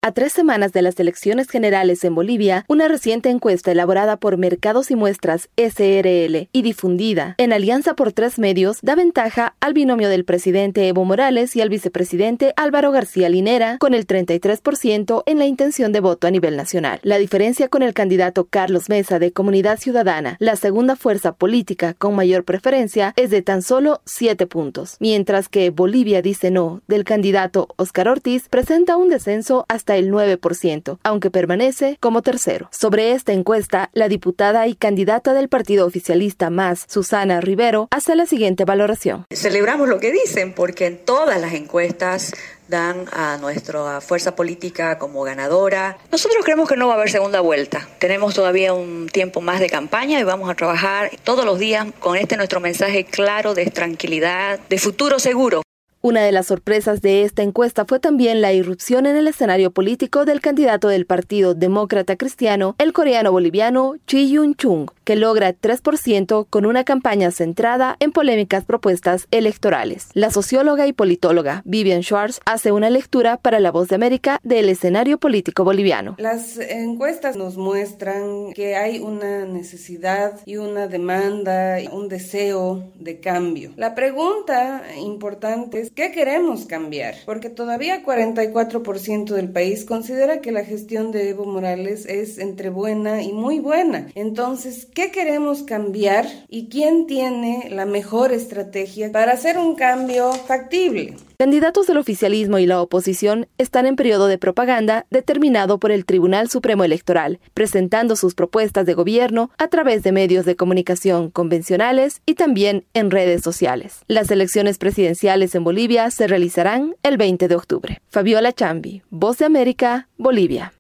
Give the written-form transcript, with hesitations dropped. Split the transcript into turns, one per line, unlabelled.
A 3 semanas de las elecciones generales en Bolivia, una reciente encuesta elaborada por Mercados y Muestras SRL y difundida en alianza por 3 medios da ventaja al binomio del presidente Evo Morales y al vicepresidente Álvaro García Linera con el 33% en la intención de voto a nivel nacional. La diferencia con el candidato Carlos Mesa de Comunidad Ciudadana, la segunda fuerza política con mayor preferencia, es de tan solo 7 puntos, mientras que Bolivia dice no del candidato Óscar Ortiz presenta un descenso hasta el 9%, aunque permanece como tercero. Sobre esta encuesta, la diputada y candidata del partido oficialista MAS, Susana Rivero, hace la siguiente valoración.
Celebramos lo que dicen, porque en todas las encuestas dan a nuestra fuerza política como ganadora. Nosotros creemos que no va a haber segunda vuelta. Tenemos todavía un tiempo más de campaña y vamos a trabajar todos los días con nuestro mensaje claro de tranquilidad, de futuro seguro.
Una de las sorpresas de esta encuesta fue también la irrupción en el escenario político del candidato del Partido Demócrata Cristiano, el coreano-boliviano Chi Yun-chung, que logra 3% con una campaña centrada en polémicas propuestas electorales. La socióloga y politóloga Vivian Schwartz hace una lectura para La Voz de América del escenario político boliviano.
Las encuestas nos muestran que hay una necesidad y una demanda, un deseo de cambio. La pregunta importante es ¿qué queremos cambiar? Porque todavía 44% del país considera que la gestión de Evo Morales es entre buena y muy buena. Entonces, ¿qué queremos cambiar y quién tiene la mejor estrategia para hacer un cambio factible?
Candidatos del oficialismo y la oposición están en periodo de propaganda determinado por el Tribunal Supremo Electoral, presentando sus propuestas de gobierno a través de medios de comunicación convencionales y también en redes sociales. Las elecciones presidenciales en Bolivia se realizarán el 20 de octubre. Fabiola Chambi, Voz de América, Bolivia.